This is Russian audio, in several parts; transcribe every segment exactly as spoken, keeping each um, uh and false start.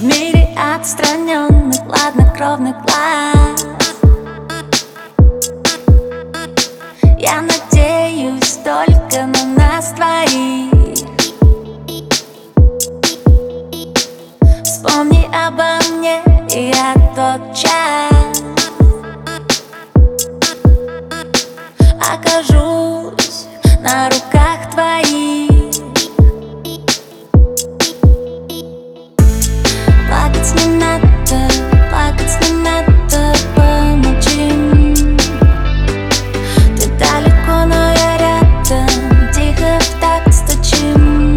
В мире отстраненных, хладнокровных глаз я надеюсь только на нас двоих. Вспомни обо мне, и я тот час окажусь на руках твоих. Плакать не надо, плакать не надо, помолчим. Ты далеко, но я рядом, тихо в такт стучим.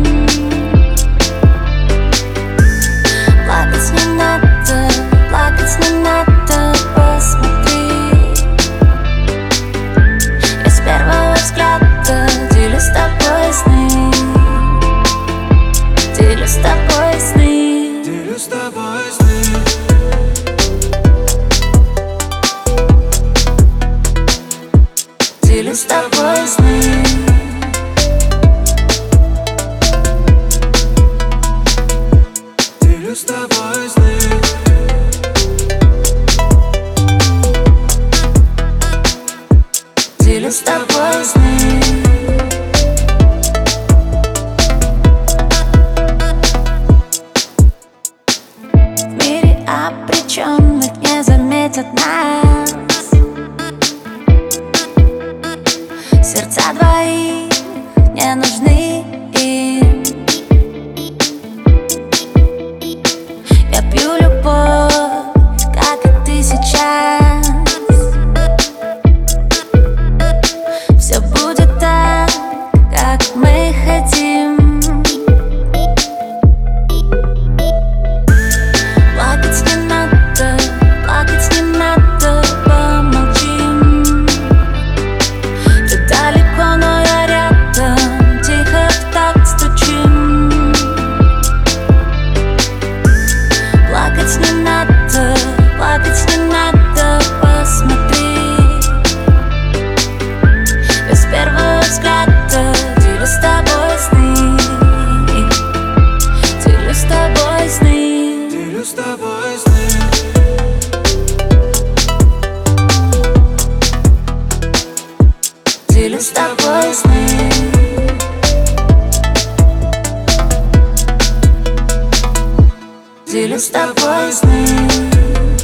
Плакать не надо, плакать не надо, посмотри. Я с первого взгляда делю с тобой сны, делю с тобой сны, делю с тобой сны. Делю с тобой сны. Делю с тобой сны. Делю с тобой сны. В мире обреченных не заметят нас. Сердца двоих не нужны им. Я пью любовь, как и ты сейчас. Все будет так, как мы хотим. Плакать не надо, плакать не надо, помолчим. Ты далеко, но я рядом, тихо в такт стучим. Плакать не надо, плакать не надо, посмотри. Без первого взгляда делю с тобой сны, делю с тобой сны, Делю с тобой сны. делю с тобой сны. Делю с тобой сны.